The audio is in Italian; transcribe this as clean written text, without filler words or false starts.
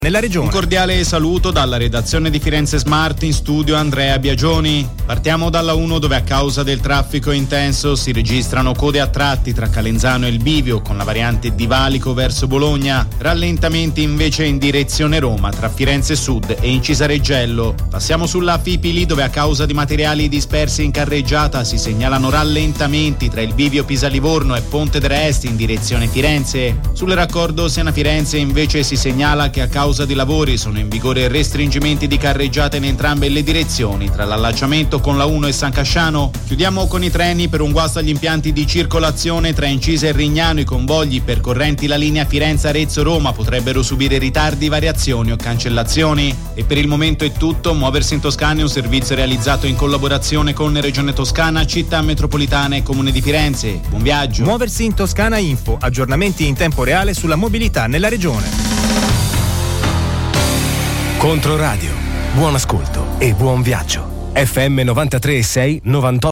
nella regione. Un cordiale saluto dalla redazione di Firenze Smart, in studio Andrea Biagioni. Partiamo dalla 1, dove a causa del traffico intenso si registrano code a tratti tra Calenzano e il Bivio con la variante di Valico verso Bologna, rallentamenti invece in direzione Roma tra Firenze Sud e in Cisareggello. Passiamo sulla Fipili, dove a causa di materiali dispersi in carreggiata si segnalano rallentamenti tra il Bivio Pisa-Livorno e Ponte d'Este in direzione Firenze. Sul raccordo Siena-Firenze invece si segnala che a causa di lavori sono in vigore restringimenti di carreggiata in entrambe le direzioni tra l'allacciamento con la 1 e San Casciano. Chiudiamo con i treni. Per un guasto agli impianti di circolazione tra Incisa e Rignano, i convogli percorrenti la linea Firenze-Arezzo-Roma potrebbero subire ritardi, variazioni o cancellazioni. E per il momento è tutto. Muoversi in Toscana è un servizio realizzato in collaborazione con Regione Toscana, Città Metropolitana e Comune di Firenze. Buon viaggio. Muoversi in Toscana Info, aggiornamenti in tempo reale sulla mobilità nella regione. Controradio, buon ascolto e buon viaggio. FM 93.6 98.